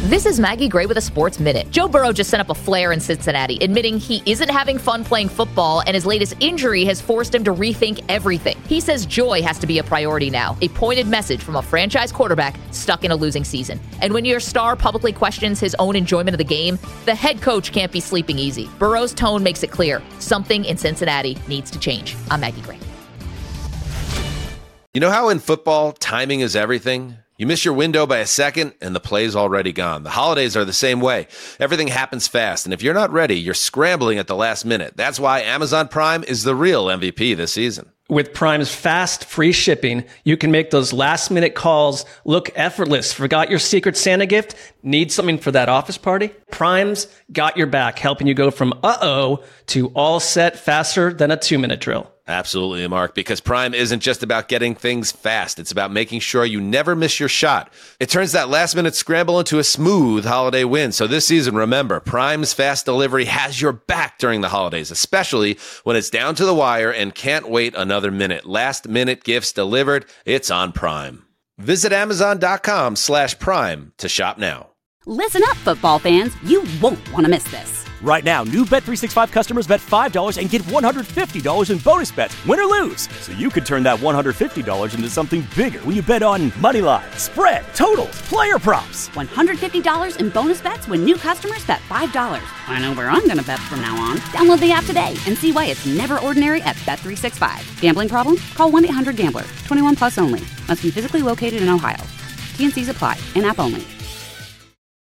This is Maggie Gray with a Sports Minute. Joe Burrow just sent up a flare in Cincinnati, admitting he isn't having fun playing football and his latest injury has forced him to rethink everything. He says joy has to be a priority now, a pointed message from a franchise quarterback stuck in a losing season. And when your star publicly questions his own enjoyment of the game, the head coach can't be sleeping easy. Burrow's tone makes it clear something in Cincinnati needs to change. I'm Maggie Gray. You know how in football, timing is everything? You miss your window by a second, and the play's already gone. The holidays are the same way. Everything happens fast, and if you're not ready, you're scrambling at the last minute. That's why Amazon Prime is the real MVP this season. With Prime's fast, free shipping, you can make those last-minute calls look effortless. Forgot your Secret Santa gift? Need something for that office party? Prime's got your back, helping you go from uh-oh to all set faster than a 2-minute drill. Absolutely, Mark, because Prime isn't just about getting things fast. It's about making sure you never miss your shot. It turns that last-minute scramble into a smooth holiday win. So this season, remember, Prime's fast delivery has your back during the holidays, especially when it's down to the wire and can't wait another minute. Last-minute gifts delivered, it's on Prime. Visit Amazon.com/Prime to shop now. Listen up, football fans. You won't want to miss this. Right now, new Bet365 customers bet $5 and get $150 in bonus bets, win or lose. So you could turn that $150 into something bigger when you bet on money line, spread, totals, player props. $150 in bonus bets when new customers bet $5. I know where I'm going to bet from now on. Download the app today and see why it's never ordinary at Bet365. Gambling problem? Call 1-800-GAMBLER. 21 plus only. Must be physically located in Ohio. T&Cs apply. In-app only.